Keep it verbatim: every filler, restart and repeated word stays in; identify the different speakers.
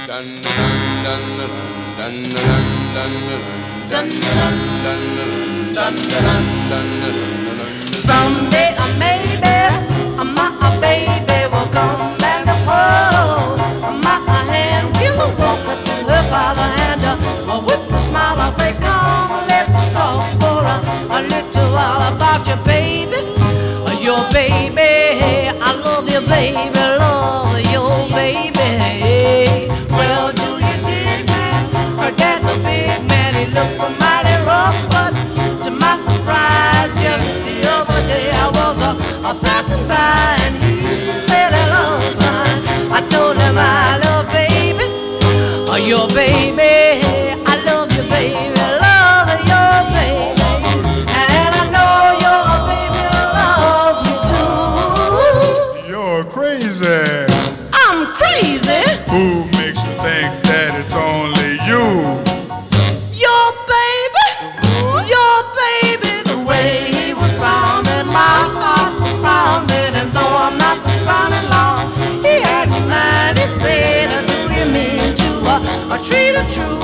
Speaker 1: Someday, uh, maybe, uh, my uh, baby will come and hold my uh, hand. We'll walk her to her father and uh, with a smile I'll say, come, let's talk for a, a little while about your baby, uh, your baby. I love you, baby, love your baby. Well, do you dig me? Her dad's a big man, he looks so mighty rough, but to my surprise, just the other day I was uh, uh, passing by and he said hello, son. I told him I love baby, uh, your baby. I love you, baby, love your baby, and I know your baby loves me too.
Speaker 2: You're crazy.
Speaker 1: I'm crazy.
Speaker 2: Who makes you think that it's only you?
Speaker 1: Your baby, your baby, the way he was sounding, my heart was pounding, and though I'm not the son-in-law, he had me mind. He said, do you mean to uh, treat her true?